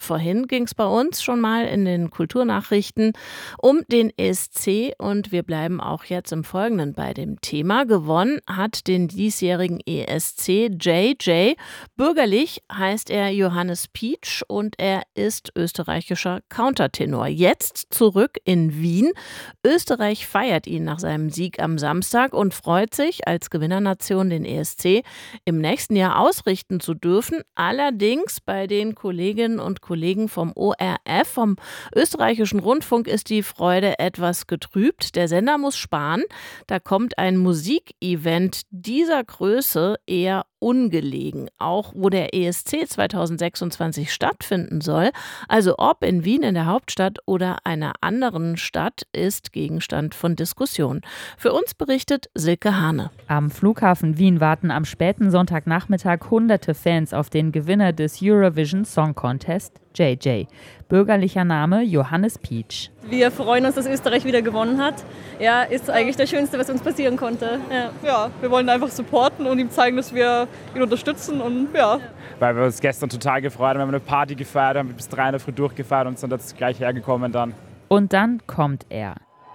Vorhin ging es bei uns schon mal in den Kulturnachrichten um den ESC und wir bleiben auch jetzt im Folgenden bei dem Thema. Gewonnen hat den diesjährigen ESC JJ. Bürgerlich heißt er Johannes Pietsch und er ist österreichischer Countertenor. Jetzt zurück in Wien. Österreich feiert ihn nach seinem Sieg am Samstag und freut sich, als Gewinnernation den ESC im nächsten Jahr ausrichten zu dürfen. Allerdings bei den Kolleginnen und Kollegen vom ORF, vom österreichischen Rundfunk, ist die Freude etwas getrübt. Der Sender muss sparen. Da kommt ein Musikevent dieser Größe eher ungelegen, auch wo der ESC 2026 stattfinden soll. Also ob in Wien in der Hauptstadt oder einer anderen Stadt, ist Gegenstand von Diskussion. Für uns berichtet Silke Hane. Am Flughafen Wien warten am späten Sonntagnachmittag hunderte Fans auf den Gewinner des Eurovision Song Contest, JJ. Bürgerlicher Name Johannes Pietsch. Wir freuen uns, dass Österreich wieder gewonnen hat. Ja, ist eigentlich das Schönste, was uns passieren konnte. Ja, wir wollen einfach supporten und ihm zeigen, dass wir ihn unterstützen und ja. Weil wir uns gestern total gefreut haben, wir haben eine Party gefeiert, haben bis 3 in der Früh durchgefeiert und sind jetzt gleich hergekommen dann. Und dann kommt er.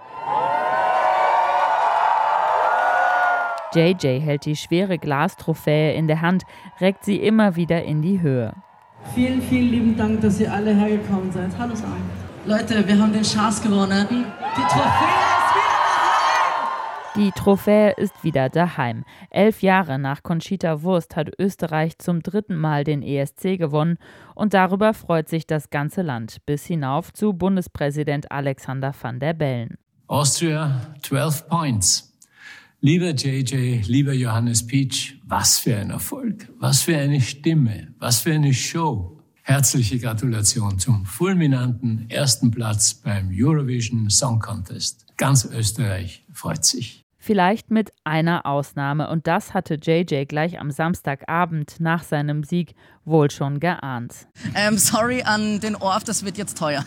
JJ hält die schwere Glastrophäe in der Hand, reckt sie immer wieder in die Höhe. Vielen, vielen lieben Dank, dass ihr alle hergekommen seid. Hallo sagen. Leute, wir haben den Charts gewonnen. Die Trophäe ist wieder daheim! Die Trophäe ist wieder daheim. 11 Jahre nach Conchita Wurst hat Österreich zum 3. Mal den ESC gewonnen und darüber freut sich das ganze Land, bis hinauf zu Bundespräsident Alexander Van der Bellen. Austria, 12 points. Lieber JJ, lieber Johannes Pietsch, was für ein Erfolg, was für eine Stimme, was für eine Show. Herzliche Gratulation zum fulminanten 1. Platz beim Eurovision Song Contest. Ganz Österreich freut sich. Vielleicht mit einer Ausnahme und das hatte JJ gleich am Samstagabend nach seinem Sieg wohl schon geahnt. Sorry an den ORF, das wird jetzt teuer.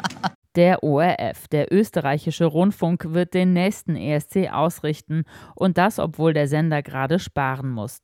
Der ORF, der österreichische Rundfunk, wird den nächsten ESC ausrichten und das, obwohl der Sender gerade sparen muss.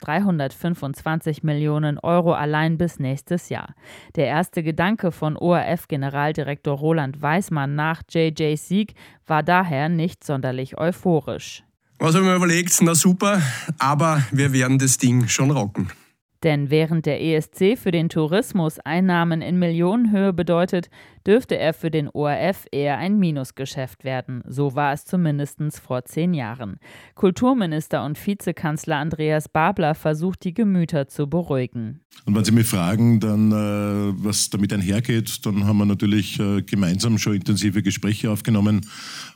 325 Millionen Euro allein bis nächstes Jahr. Der erste Gedanke von ORF-Generaldirektor Roland Weismann nach JJs Sieg war daher nicht sonderlich euphorisch. Was haben wir überlegt? Na super, aber wir werden das Ding schon rocken. Denn während der ESC für den Tourismus Einnahmen in Millionenhöhe bedeutet, dürfte er für den ORF eher ein Minusgeschäft werden. So war es zumindest vor 10 Jahren. Kulturminister und Vizekanzler Andreas Babler versucht, die Gemüter zu beruhigen. Und wenn Sie mich fragen, dann, was damit einhergeht, dann haben wir natürlich gemeinsam schon intensive Gespräche aufgenommen,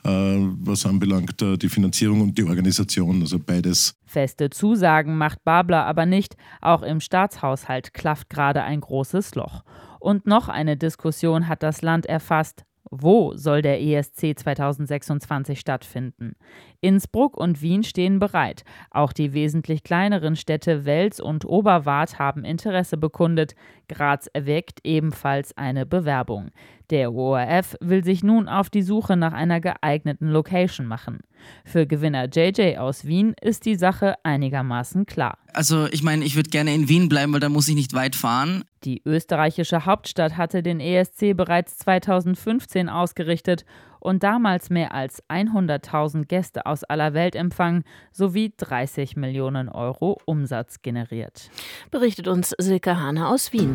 was anbelangt die Finanzierung und die Organisation, also beides. Feste Zusagen macht Babler aber nicht. Auch im Staatshaushalt klafft gerade ein großes Loch. Und noch eine Diskussion hat das Land erfasst. Wo soll der ESC 2026 stattfinden? Innsbruck und Wien stehen bereit. Auch die wesentlich kleineren Städte Wels und Oberwart haben Interesse bekundet. Graz erweckt ebenfalls eine Bewerbung. Der ORF will sich nun auf die Suche nach einer geeigneten Location machen. Für Gewinner JJ aus Wien ist die Sache einigermaßen klar. Also ich meine, ich würde gerne in Wien bleiben, weil da muss ich nicht weit fahren. Die österreichische Hauptstadt hatte den ESC bereits 2015 ausgerichtet und damals mehr als 100.000 Gäste aus aller Welt empfangen sowie 30 Millionen Euro Umsatz generiert. Berichtet uns Silke Hane aus Wien.